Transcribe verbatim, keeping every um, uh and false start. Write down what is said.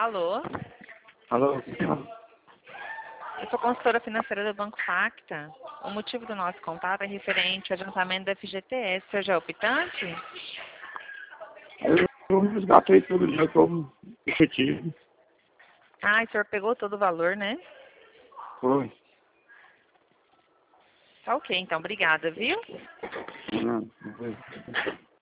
Alô? Alô? Eu sou consultora financeira do Banco Facta. O motivo do nosso contato é referente ao adiantamento do F G T S. O senhor já é optante? Eu, eu resgatei todo dia como efetivo. Ah, o senhor pegou todo o valor, né? Foi. Tá ok, então. Obrigada, viu? Não, não foi.